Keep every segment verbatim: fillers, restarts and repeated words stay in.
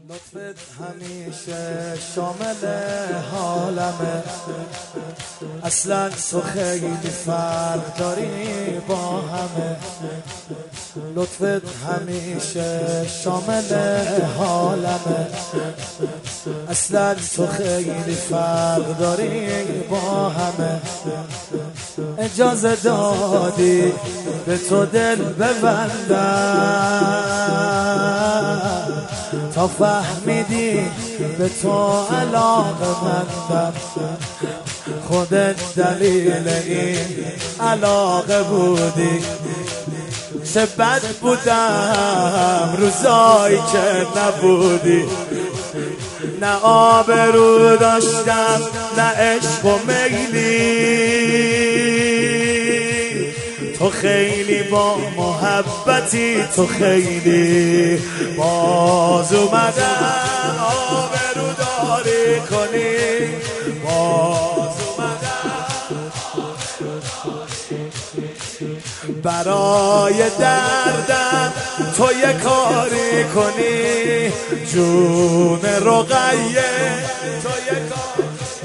لطفت همیشه شامل حالمه، اصلا تو خیلی فرق داری با همه. لطفت همیشه شامل حالمه، اصلا تو خیلی فرق داری با همه. اجازه دادی به تو دل ببندم، تا فهمیدی به تو علاقه مندم. خودت دلیل این علاقه بودی، چه بد بودم روزایی که نبودی. نه آبرو داشتم نه عشق و میلی، تو خیلی با محبتی، تو خیلی باز اومدم آبرو داری کنی، باز اومدم برای دردم تو یه کاری کنی. جون رقیه تو یه کاری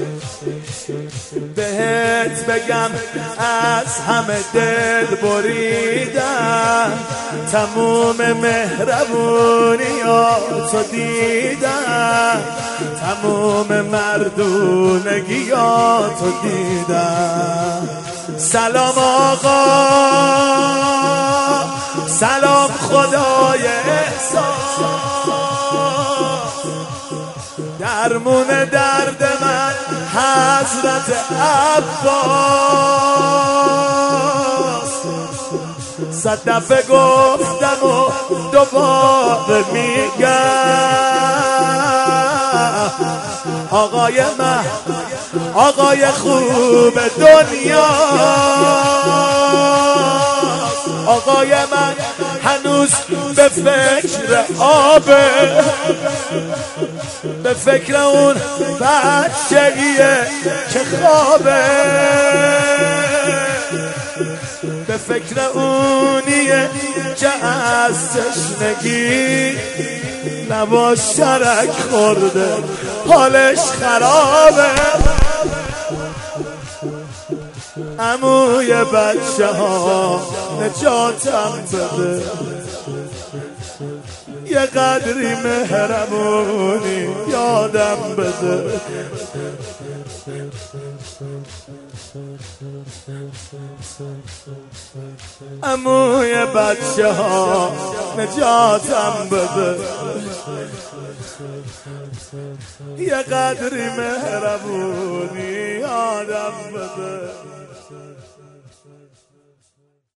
بهت بگم، از همه دل بریدم، تموم مهربونیاتو دیدم، تموم مردونگیاتو دیدم. سلام آقا، سلام خدای احسان، درمون درد من حضرت عباس. صد دفعه گفتم و دوباره میگم، آقای من آقای خوب دنیا، آقای من هنوز به فکر آبه، به فکر اون بچه‌ایه که خوابه، به فکر اونیه که از تشنگی لباش شرک خورده حالش خرابه. عموی بچه ها نجاتم بده، یه قدری مهربونی یادم بده. عموی بچه ها نجاتم بده، یه قدری مهربونی یادم بده.